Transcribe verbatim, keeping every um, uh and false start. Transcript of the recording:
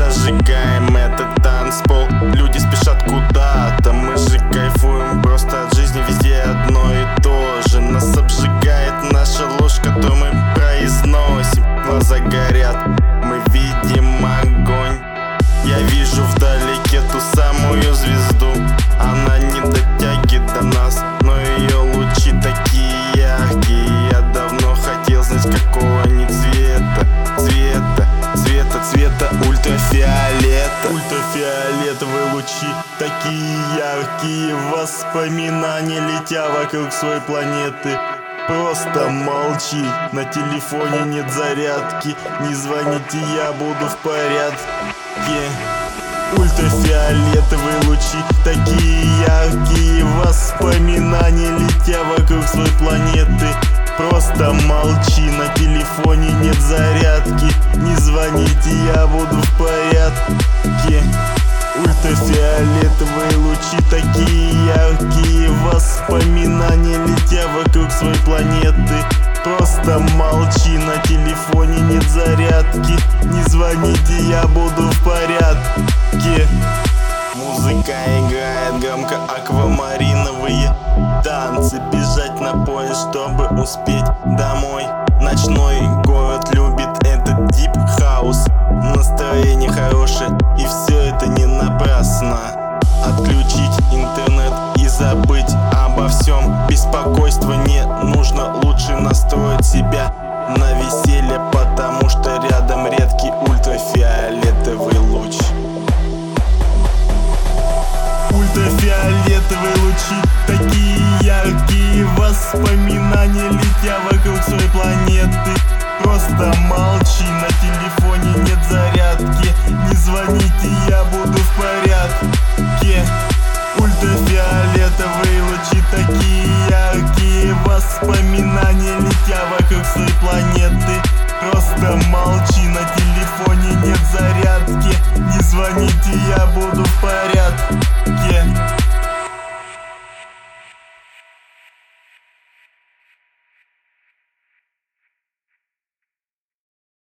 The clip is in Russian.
зажигаем этот танцпол. Люди спешат куда-то, мы же кайфуем просто от жизни. Везде одно и то же. Нас обжигает наша ложь, которую мы произносим. Глаза горят, мы видим огонь. Я вижу вдалеке ту самую звезду. Она не дотягивает до нас, но ее лучи такие яркие. Я давно хотел знать, какого они цвета. Цвета, цвета, цвета ультрафиолета. Ультрафиолетовые лучи такие яркие. Воспоминания, летя вокруг своей планеты. Просто молчи, на телефоне нет зарядки. Не звоните, я буду в порядке. Ультрафиолетовые лучи такие яркие. Воспоминания, летя вокруг своей планеты. Просто молчи, на телефоне нет зарядки. Не звоните, я буду в порядке. Ультрафиолетовые лучи такие яркие. Воспоминания, летя вокруг своей планеты. Просто молчи, на телефоне нет зарядки. Не звоните, я буду в порядке. Музыка играет громко, аквамариновые танцы. Бежать на поезд, чтобы успеть домой. Ночной город любит этот дип хаус. Настроение хорошее, и все это не напрасно. Отключить интернет и забыть обо всем. Беспокойство не нужно, лучше настроить себя на веселье, потому что рядом редкий ультрафиолетовый луч. Ультрафиолетовые лучи такие яркие. Воспоминания, летя вокруг своей планеты. Просто молчи, на телефоне нет зарядки. Не звоните, я буду в порядке. Ультрафиолетовые лучи такие яркие. Воспоминания, летя вокруг своей планеты. Просто молчи, на телефоне нет зарядки. Не звоните, я буду в порядке.